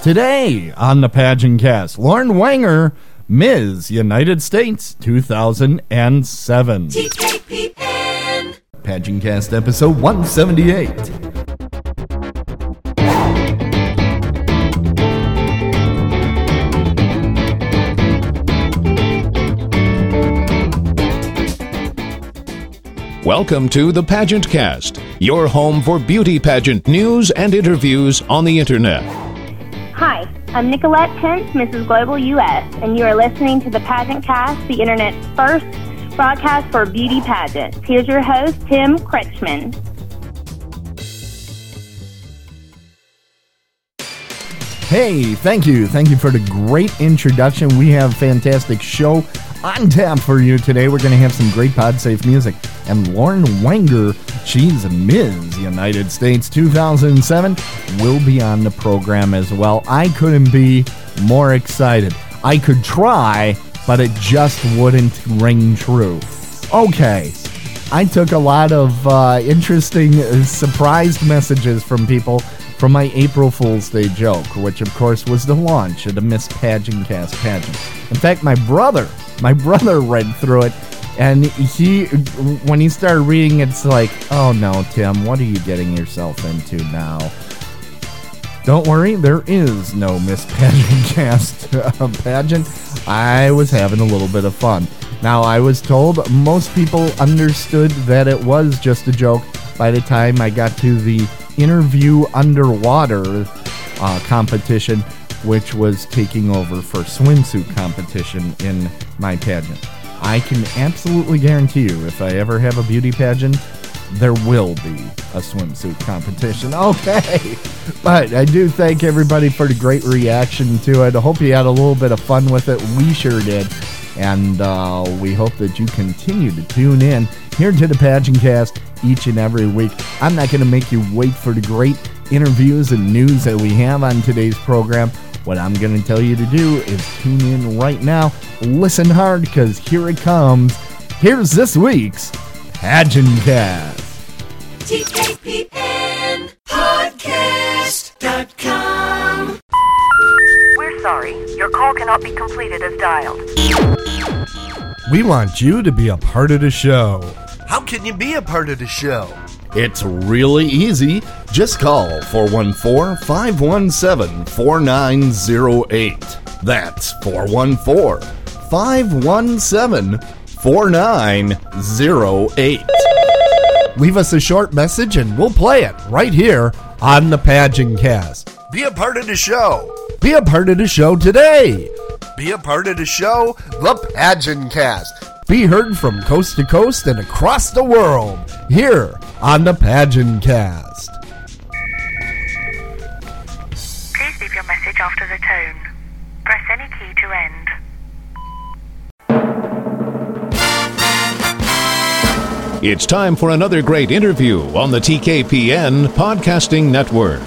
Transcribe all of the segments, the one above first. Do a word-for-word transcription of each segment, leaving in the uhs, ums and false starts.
Today on the Pageant Cast, Lauren Wenger, Miz United States two thousand seven. T K P N. Pageant Cast episode one seventy-eight. Welcome to the Pageant Cast, your home for beauty pageant news and interviews on the internet. Hi, I'm Nicolette Pence, Missus Global U S, and you are listening to the Pageant Cast, the internet's first broadcast for beauty pageants. Here's your host, Tim Kretschmann. Hey, thank you. Thank you for the great introduction. We have a fantastic show on tap for you today. We're going to have some great PodSafe music. And Lauren Wenger, she's Miz United States two thousand seven, will be on the program as well. I couldn't be more excited. I could try, but it just wouldn't ring true. Okay, I took a lot of uh, interesting uh, surprised messages from people from my April Fool's Day joke, which of course was the launch of the Miss Pageant Cast pageant. In fact, my brother, my brother read through it, and he, when he started reading, it's like, oh no, Tim, what are you getting yourself into now? Don't worry, there is no Miss Pageant Cast uh, pageant. I was having a little bit of fun. Now, I was told most people understood that it was just a joke by the time I got to the interview underwater uh, competition, which was taking over for swimsuit competition in my pageant. I can absolutely guarantee you, if I ever have a beauty pageant, there will be a swimsuit competition. Okay, but I do thank everybody for the great reaction to it. I hope you had a little bit of fun with it. We sure did. And uh, we hope that you continue to tune in here to the Pageant Cast each and every week. I'm not going to make you wait for the great interviews and news that we have on today's program. What I'm going to tell you to do is tune in right now. Listen hard, because here it comes. Here's this week's Pageant Cast. T K P N podcast dot com. We're sorry. Your call cannot be completed as dialed. We want you to be a part of the show. How can you be a part of the show? It's really easy. Just call four one four, five one seven, four nine zero eight. That's four one four, five one seven, four nine zero eight. Leave us a short message and we'll play it right here on the Pageant Cast. Be a part of the show. Be a part of the show today. Be a part of the show, the Pageant Cast. Be heard from coast to coast and across the world here on the Pageant Cast. Please leave your message after the tone. Press any key to end. It's time for another great interview on the T K P N Podcasting Network.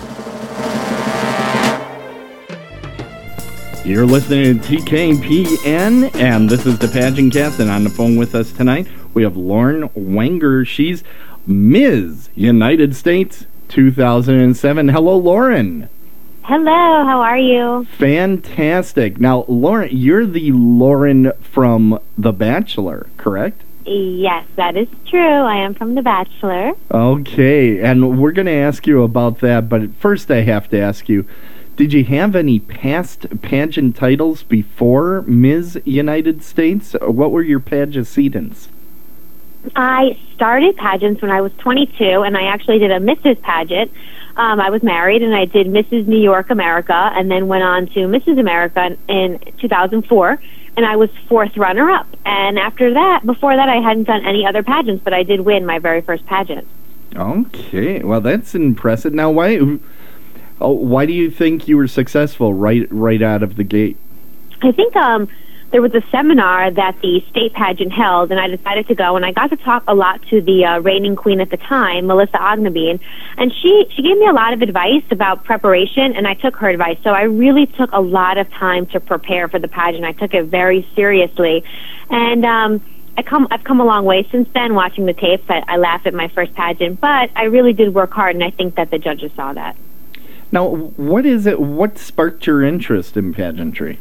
You're listening to T K P N, and this is the Pageant Cast, and on the phone with us tonight, we have Lauren Wenger. She's Miz United States two thousand seven. Hello, Lauren. Hello, how are you? Fantastic. Now, Lauren, you're the Lauren from The Bachelor, correct? Yes, that is true. I am from The Bachelor. Okay, and we're going to ask you about that, but first I have to ask you, did you have any past pageant titles before Miz United States? What were your pageantants? I started pageants when I was twenty-two, and I actually did a Missus pageant. Um, I was married, and I did Missus New York America, and then went on to Missus America in two thousand four, and I was fourth runner-up. And after that, before that, I hadn't done any other pageants, but I did win my very first pageant. Okay, well, that's impressive. Now, why... Oh, why do you think you were successful right right out of the gate? I think um, there was a seminar that the state pageant held, and I decided to go, and I got to talk a lot to the uh, reigning queen at the time, Melissa Ognebene, and she, she gave me a lot of advice about preparation, and I took her advice. So I really took a lot of time to prepare for the pageant. I took it very seriously, and um, I come, I've come a long way since then watching the tapes. I, I laugh at my first pageant, but I really did work hard, and I think that the judges saw that. Now, what is it? What sparked your interest in pageantry?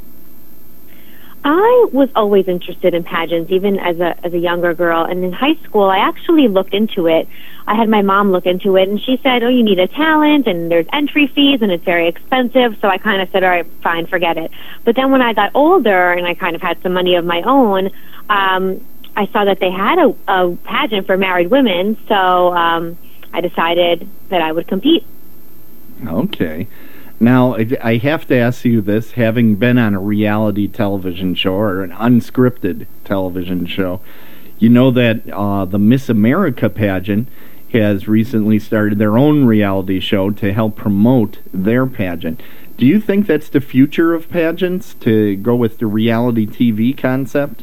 I was always interested in pageants, even as a as a younger girl. And in high school, I actually looked into it. I had my mom look into it, and she said, "Oh, you need a talent, and there's entry fees, and it's very expensive." So I kind of said, "All right, fine, forget it." But then when I got older, and I kind of had some money of my own, um, I saw that they had a, a pageant for married women. So um, I decided that I would compete. Okay. Now, I I have to ask you this, having been on a reality television show or an unscripted television show, you know that uh, the Miss America pageant has recently started their own reality show to help promote their pageant. Do you think that's the future of pageants, to go with the reality T V concept?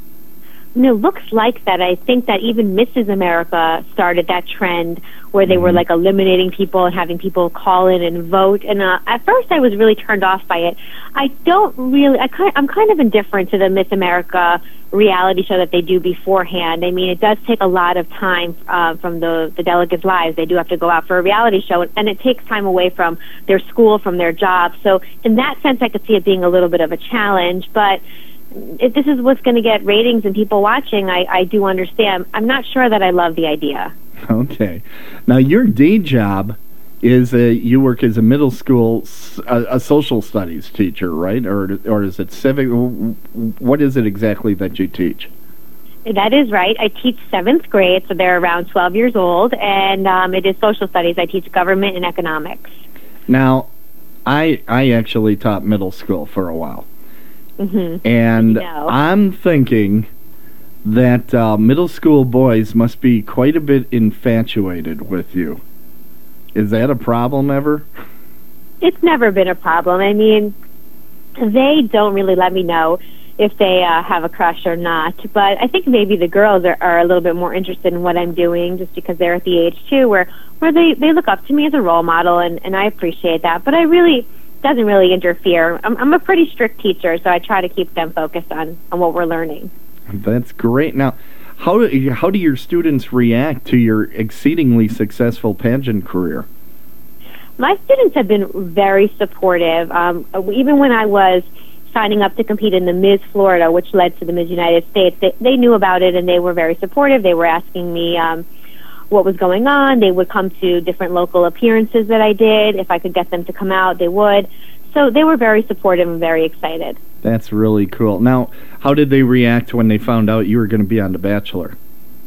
No, looks like that. I think that even Missus America started that trend where they mm-hmm. were like eliminating people and having people call in and vote. And uh, at first, I was really turned off by it. I don't really. I kind, I'm kind of indifferent to the Miss America reality show that they do beforehand. I mean, it does take a lot of time uh, from the the delegates' lives. They do have to go out for a reality show, and it takes time away from their school, from their job. So, in that sense, I could see it being a little bit of a challenge, but if this is what's going to get ratings and people watching, I, I do understand. I'm not sure that I love the idea. Okay. Now, your day job is a, you work as a middle school, a, a social studies teacher, right? Or or is it civic? What is it exactly that you teach? That is right. I teach seventh grade, so they're around twelve years old, and um, it is social studies. I teach government and economics. Now, I I actually taught middle school for a while. Mm-hmm. And you know. I'm thinking that uh, middle school boys must be quite a bit infatuated with you. Is that a problem ever? It's never been a problem. I mean, they don't really let me know if they uh, have a crush or not. But I think maybe the girls are, are a little bit more interested in what I'm doing just because they're at the age, too, where, where they, they look up to me as a role model, and, and I appreciate that. But I really... doesn't really interfere. I'm, I'm a pretty strict teacher, so I try to keep them focused on, on what we're learning. That's great. Now, how do, how do your students react to your exceedingly successful pageant career? My students have been very supportive. Um, even when I was signing up to compete in the Miss Florida, which led to the Miss United States, they, they knew about it, and they were very supportive. They were asking me um, what was going on. They would come to different local appearances that I did. If I could get them to come out, they would. So they were very supportive and very excited. That's really cool. Now, how did they react when they found out you were going to be on The Bachelor?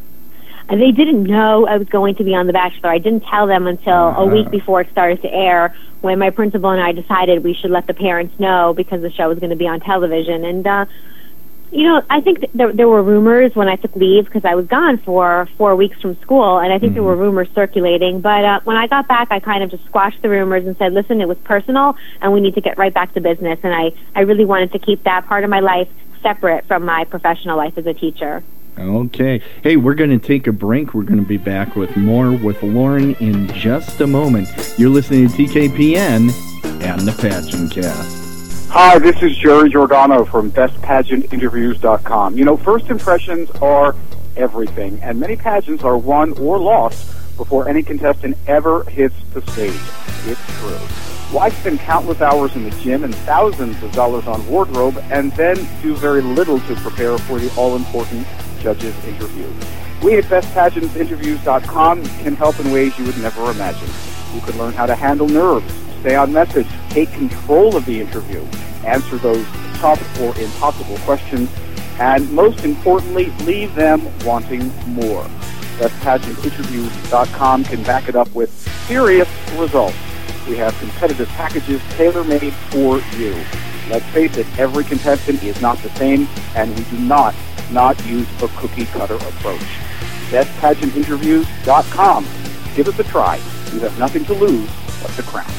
And they didn't know I was going to be on The Bachelor. I didn't tell them until uh-huh. a week before it started to air, when my principal and I decided we should let the parents know because the show was going to be on television. And, uh, you know, I think th- there, there were rumors when I took leave because I was gone for four weeks from school, and I think mm-hmm. there were rumors circulating. But uh, when I got back, I kind of just squashed the rumors and said, listen, it was personal, and we need to get right back to business. And I, I really wanted to keep that part of my life separate from my professional life as a teacher. Okay. Hey, we're going to take a break. We're going to be back with more with Lauren in just a moment. You're listening to T K P N and the Pageant Cast. Hi, this is Jerry Giordano from best pageant interviews dot com. You know, first impressions are everything, and many pageants are won or lost before any contestant ever hits the stage. It's true. Why spend countless hours in the gym and thousands of dollars on wardrobe and then do very little to prepare for the all-important judges' interview? We at best pageant interviews dot com can help in ways you would never imagine. You can learn how to handle nerves, stay on message, take control of the interview, answer those tough or impossible questions, and most importantly, leave them wanting more. best pageant interviews dot com can back it up with serious results. We have competitive packages tailor-made for you. Let's face it, every contestant is not the same, and we do not not use a cookie-cutter approach. best pageant interviews dot com. Give us a try. You have nothing to lose but the crown.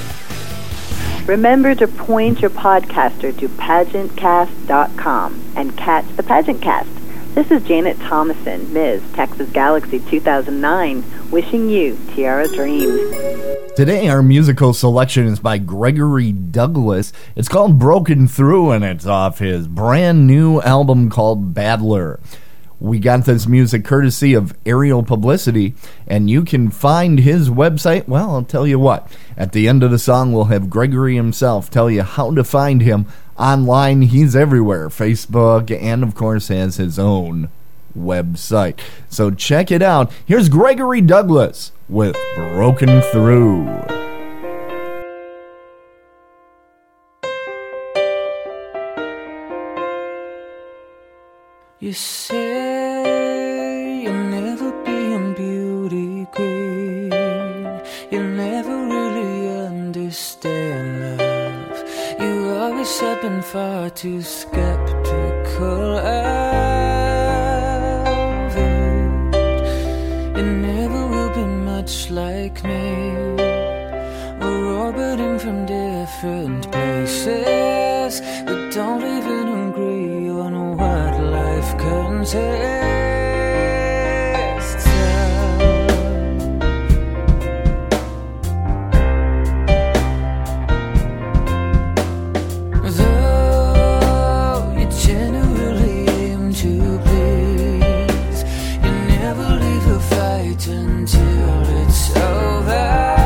Remember to point your podcaster to pageant cast dot com and catch the Pageant Cast. This is Janet Thomason, Miz Texas Galaxy two thousand nine, wishing you Tiara Dreams. Today, our musical selection is by Gregory Douglas. It's called Broken Through, and it's off his brand new album called Battler. We got this music courtesy of Aerial Publicity, and you can find his website. Well, I'll tell you what. At the end of the song, we'll have Gregory himself tell you how to find him online. He's everywhere, Facebook, and of course has his own website. So check it out. Here's Gregory Douglas with Broken Through. You say you'll never be a beauty queen. You'll never really understand love. You always have been far too skeptical of it. You never will be much like me. We're orbiting from different places, but don't even agree on what life consists of. Though you generally aim to please, you never leave a fight until it's over.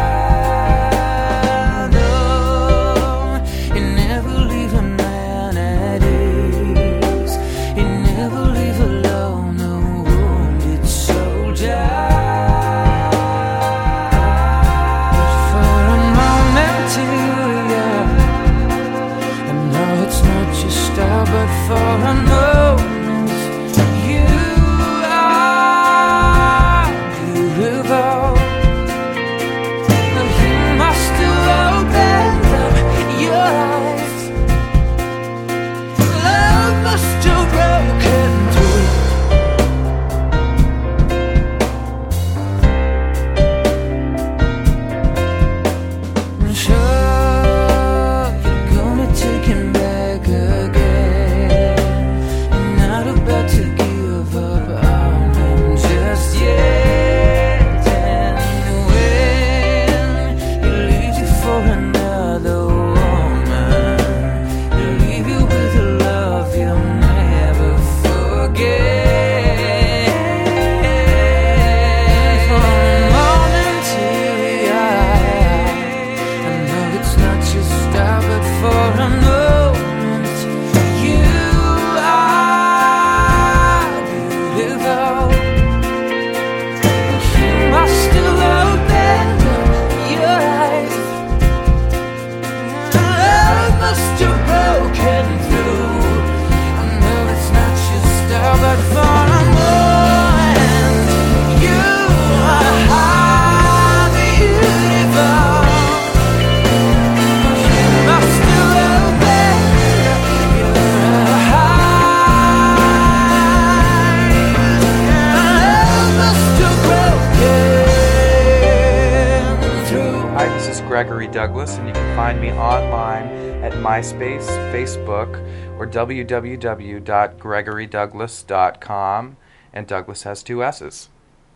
But for a moment, you are beautiful. You must have opened up your eyes. Love must have broken through. I'm sure you're gonna take him back again. About to give up on him just yet. And when he leaves you for another woman, he'll leave you with a love you'll never forget. For a momentary eye, I know it's not your style, but for a moment you but for a moment, you are beautiful. You must have opened your eyes. Love must have broken through. Hi, this is Gregory Douglas, and you can find me online at MySpace, Facebook, or w w w dot gregory douglas dot com, and Douglas has two S's.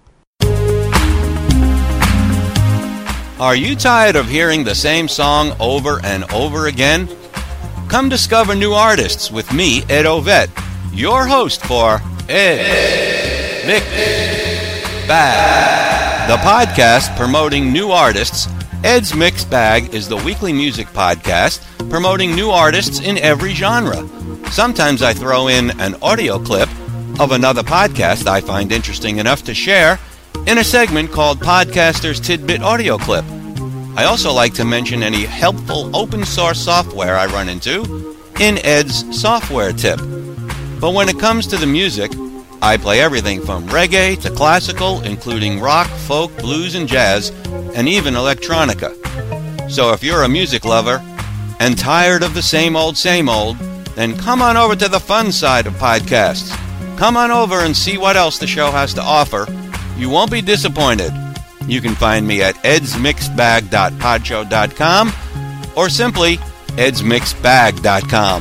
Are you tired of hearing the same song over and over again? Come discover new artists with me, Ed Ovett, your host for Ed's Mixed Bag, the podcast promoting new artists. Ed's Mixed Bag is the weekly music podcast promoting new artists in every genre. Sometimes I throw in an audio clip of another podcast I find interesting enough to share in a segment called Podcaster's Tidbit Audio Clip. I also like to mention any helpful open source software I run into in Ed's Software Tip. But when it comes to the music, I play everything from reggae to classical, including rock, folk, blues, and jazz, and even electronica. So if you're a music lover and tired of the same old, same old, then come on over to the fun side of podcasts. Come on over and see what else the show has to offer. You won't be disappointed. You can find me at eds mixed bag dot podshow dot com or simply eds mixed bag dot com.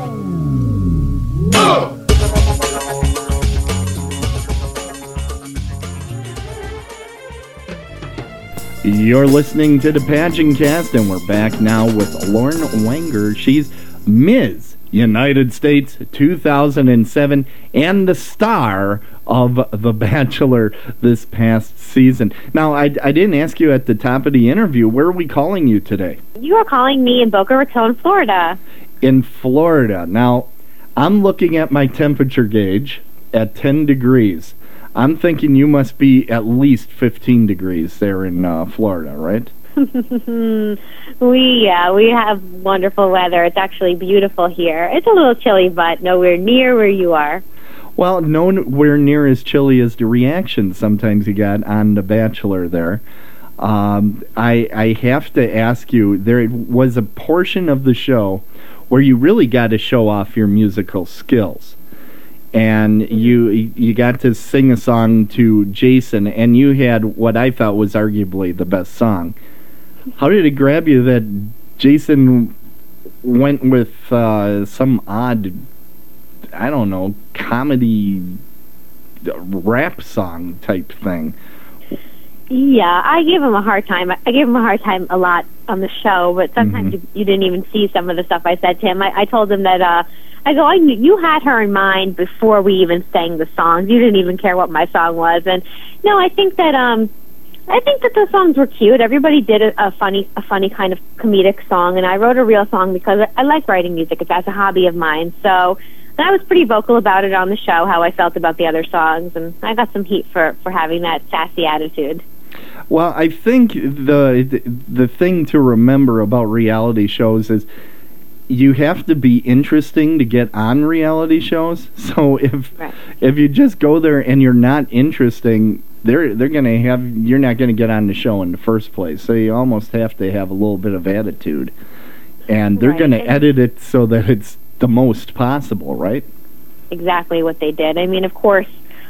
You're listening to the Pageant Cast, and we're back now with Lauren Wenger. She's Miz United States two thousand seven, and the star of The Bachelor this past season. Now, I, I didn't ask you at the top of the interview, where are we calling you today? You are calling me in Boca Raton, Florida. In Florida. Now, I'm looking at my temperature gauge at ten degrees. I'm thinking you must be at least fifteen degrees there in uh, Florida, right? we yeah, we have wonderful weather. It's actually beautiful here. It's a little chilly, but nowhere near where you are. Well, nowhere near as chilly as the reaction sometimes you got on The Bachelor there. Um, I I have to ask you, there was a portion of the show where you really got to show off your musical skills. And you you got to sing a song to Jason, and you had what I thought was arguably the best song. How did it grab you that Jason went with uh, some odd, I don't know, comedy rap song type thing? Yeah, I gave him a hard time. I gave him a hard time a lot on the show, but sometimes mm-hmm. you, you didn't even see some of the stuff I said to him. I, I told him that, uh, I go, I knew, you had her in mind before we even sang the songs. You didn't even care what my song was. And, no, I think that, um, I think that the songs were cute. Everybody did a, a funny, a funny kind of comedic song, and I wrote a real song because I, I like writing music. It's that's a hobby of mine. So, and I was pretty vocal about it on the show, how I felt about the other songs, and I got some heat for, for having that sassy attitude. Well, I think the the thing to remember about reality shows is you have to be interesting to get on reality shows. So if right. if you just go there and you're not interesting, they're they're gonna have you're not gonna get on the show in the first place. So you almost have to have a little bit of attitude, and they're right. gonna edit it so that it's the most possible, right? Exactly what they did. I mean, of course,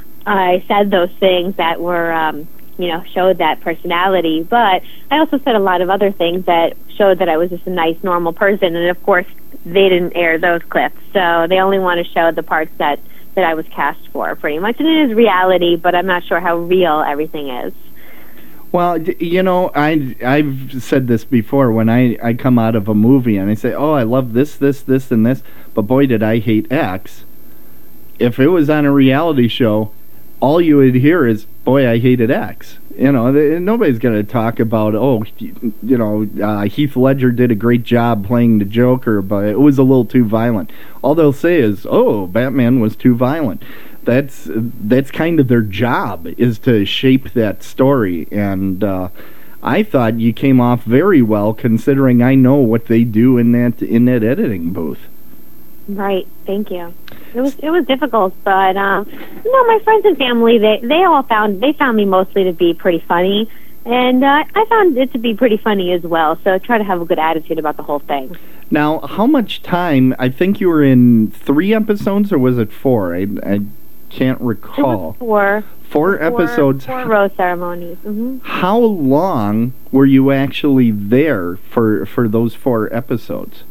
I said those things that were. Um, you know, showed that personality, but I also said a lot of other things that showed that I was just a nice, normal person, and of course, they didn't air those clips, so they only want to show the parts that, that I was cast for, pretty much, and it is reality, but I'm not sure how real everything is. Well, you know, I, I've said this before, when I, I come out of a movie and I say, oh, I love this, this, this, and this, but boy, did I hate X. If it was on a reality show, all you would hear is, boy, I hated X. You know, th- nobody's going to talk about, oh, you, you know, uh, Heath Ledger did a great job playing the Joker, but it was a little too violent. All they'll say is, oh, Batman was too violent. That's that's kind of their job, is to shape that story. And uh, I thought you came off very well, considering I know what they do in that in that editing booth. Right, thank you. It was it was difficult, but um, you know, my friends and family they they all found they found me mostly to be pretty funny, and uh, I found it to be pretty funny as well. So I try to have a good attitude about the whole thing. Now, how much time? I think you were in three episodes, or was it four? I I can't recall. It was four. Four, four episodes. Four rose ceremonies. Mm-hmm. How long were you actually there for for those four episodes?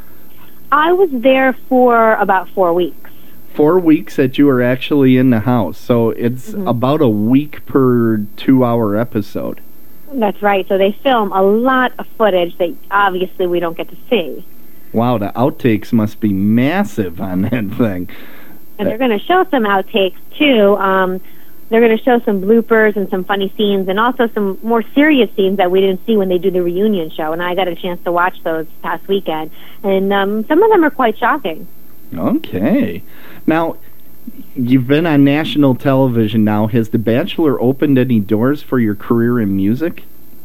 I was there for about four weeks. Four weeks that you were actually in the house. So it's mm-hmm. about a week per two-hour episode. That's right. So they film a lot of footage that obviously we don't get to see. Wow, the outtakes must be massive on that thing. And they're going to show some outtakes, too. Um, they're going to show some bloopers and some funny scenes and also some more serious scenes that we didn't see when they do the reunion show. And I got a chance to watch those past weekend. And um, some of them are quite shocking. Okay. Now, you've been on national television now. Has The Bachelor opened any doors for your career in music?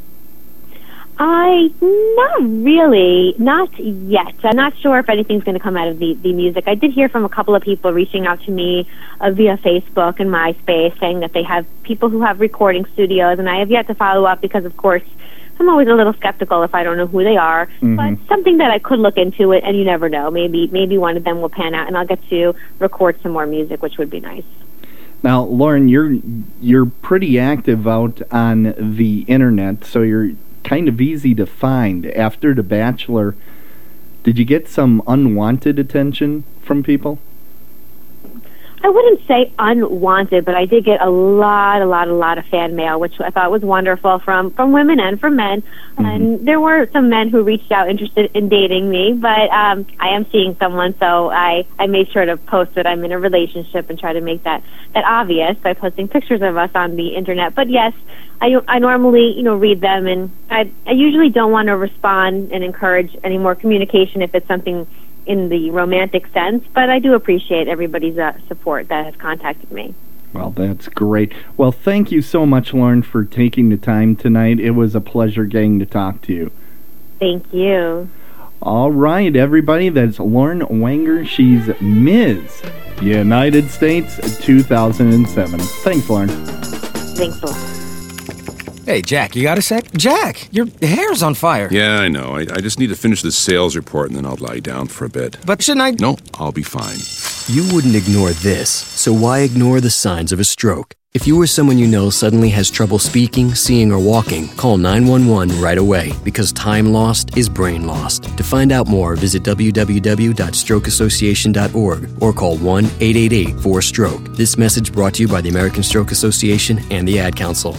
I, not really, not yet. I'm not sure if anything's going to come out of the, the music. I did hear from a couple of people reaching out to me uh, via Facebook and MySpace saying that they have people who have recording studios, and I have yet to follow up because, of course, I'm always a little skeptical if I don't know who they are, mm-hmm. but something that I could look into it, and you never know. Maybe maybe one of them will pan out, and I'll get to record some more music, which would be nice. Now, Lauren, you're you're pretty active out on the internet, so you're kind of easy to find. After The Bachelor, did you get some unwanted attention from people? I wouldn't say unwanted, but I did get a lot, a lot, a lot of fan mail, which I thought was wonderful from, from women and from men. Mm-hmm. And there were some men who reached out interested in dating me, but um, I am seeing someone, so I, I made sure to post that I'm in a relationship and try to make that, that obvious by posting pictures of us on the internet. But yes, I, I normally, you know, read them, and I, I usually don't want to respond and encourage any more communication if it's something in the romantic sense, but I do appreciate everybody's uh, support that has contacted me. Well, that's great. Well, thank you so much, Lauren, for taking the time tonight. It was a pleasure getting to talk to you. Thank you. All right, everybody, that's Lauren Wanger. She's Miz United States two thousand seven. Thanks, Lauren. Thanks a lot. Hey, Jack, you got a sec? Jack, your hair's on fire. Yeah, I know. I, I just need to finish this sales report and then I'll lie down for a bit. But shouldn't I? No, I'll be fine. You wouldn't ignore this, so why ignore the signs of a stroke? If you or someone you know suddenly has trouble speaking, seeing, or walking, call nine one one right away, because time lost is brain lost. To find out more, visit w w w dot stroke association dot org or call one eight eight eight four stroke. This message brought to you by the American Stroke Association and the Ad Council.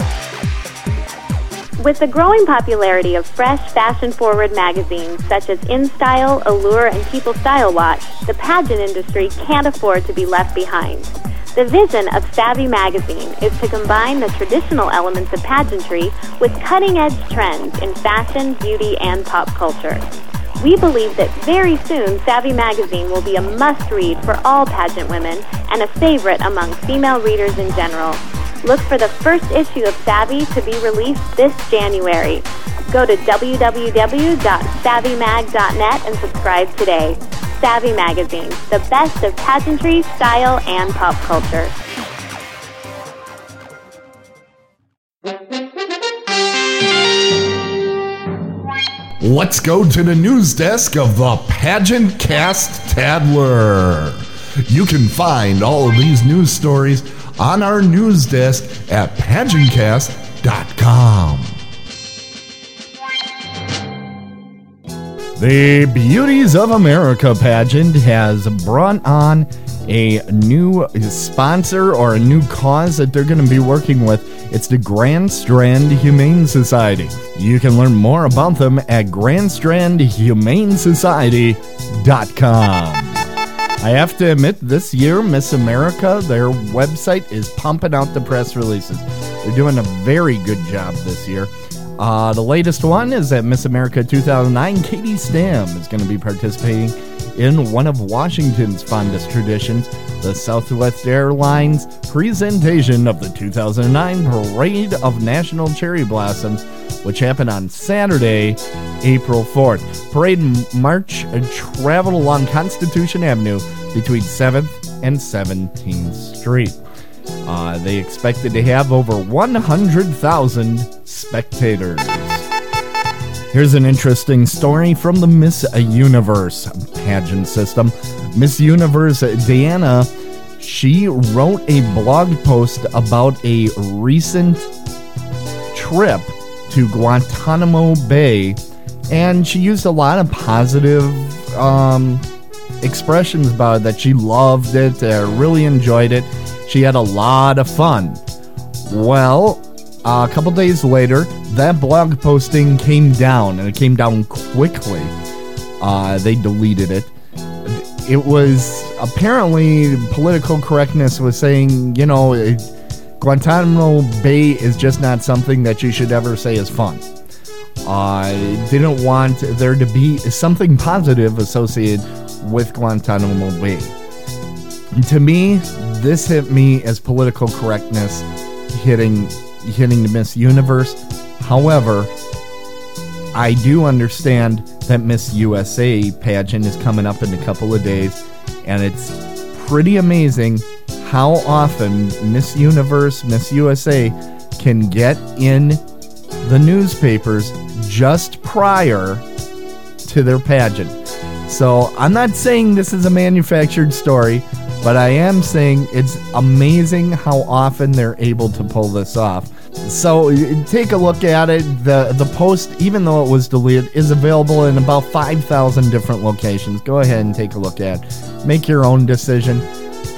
With the growing popularity of fresh, fashion-forward magazines such as InStyle, Allure, and People Style Watch, the pageant industry can't afford to be left behind. The vision of Savvy Magazine is to combine the traditional elements of pageantry with cutting-edge trends in fashion, beauty, and pop culture. We believe that very soon Savvy Magazine will be a must-read for all pageant women and a favorite among female readers in general. Look for the first issue of Savvy to be released this January. Go to w w w dot savvy mag dot net and subscribe today. Savvy Magazine, the best of pageantry, style, and pop culture. Let's go to the news desk of the Pageant Cast Tadler. You can find all of these news stories on our news desk at pageant cast dot com. The Beauties of America pageant has brought on a new sponsor or a new cause that they're going to be working with. It's the Grand Strand Humane Society. You can learn more about them at grand strand humane society dot com. I have to admit, this year, Miss America, their website is pumping out the press releases. They're doing a very good job this year. Uh, the latest one is that Miss America two thousand nine, Katie Stam is going to be participating in one of Washington's fondest traditions, the Southwest Airlines presentation of the two thousand nine Parade of National Cherry Blossoms, which happened on Saturday, April fourth. Parade march traveled along Constitution Avenue between seventh and seventeenth Street. Uh, they expected to have over one hundred thousand spectators. Here's an interesting story from the Miss Universe pageant system. Miss Universe Diana, she wrote a blog post about a recent trip to Guantanamo Bay, and she used a lot of positive um, expressions about it, that she loved it, uh, really enjoyed it. She had a lot of fun. Well, uh, a couple days later, that blog posting came down, and it came down quickly. Uh, they deleted it. It was apparently political correctness was saying, you know, it, Guantanamo Bay is just not something that you should ever say is fun. I uh, didn't want there to be something positive associated with Guantanamo Bay. To me, this hit me as political correctness hitting hitting the Miss Universe. However, I do understand that Miss U S A pageant is coming up in a couple of days, and it's pretty amazing how often Miss Universe, Miss U S A can get in the newspapers just prior to their pageant. So I'm not saying this is a manufactured story, but I am saying it's amazing how often they're able to pull this off. So take a look at it. The the post, even though it was deleted, is available in about five thousand different locations. Go ahead and take a look at it. Make your own decision.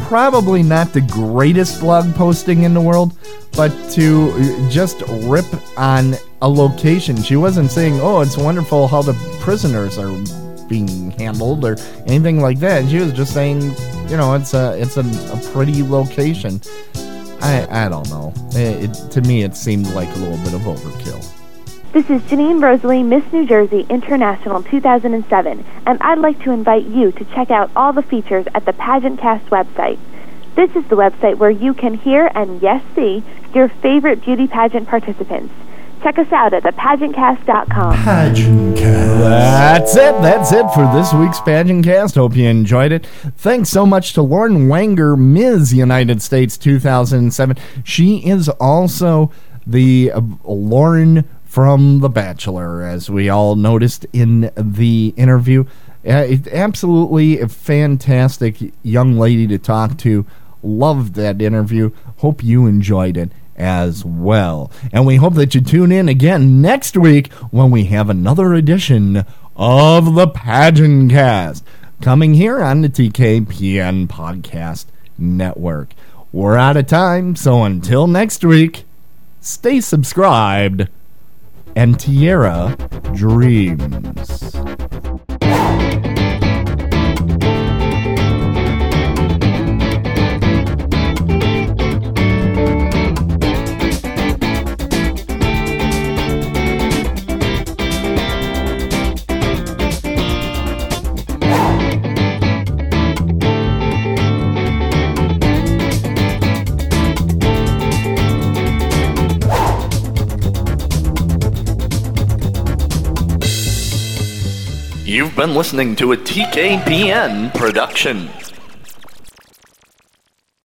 probably not the greatest blog posting in the world, but to just rip on a location. She wasn't saying, oh, it's wonderful how the prisoners are being handled or anything like that. She was just saying, you know, it's a it's a, a pretty location. I I don't know. It, it, to me, it seemed like a little bit of overkill. This is Janine Rosalie, Miss New Jersey International two thousand seven, and I'd like to invite you to check out all the features at the Pageant Cast website. This is the website where you can hear and, yes, see your favorite beauty pageant participants. Check us out at the pageant cast dot com. Pageant Cast. That's it. That's it for this week's Pageant Cast. Hope you enjoyed it. Thanks so much to Lauren Wanger, Miz United States two thousand seven. She is also the uh, Lauren from The Bachelor, as we all noticed in the interview. Uh, it, absolutely a fantastic young lady to talk to. Loved that interview. Hope you enjoyed it as well. And we hope that you tune in again next week when we have another edition of the Pageant Cast coming here on the T K P N Podcast Network. We're out of time, so until next week, stay subscribed and Tierra dreams. You've been listening to a T K P N production.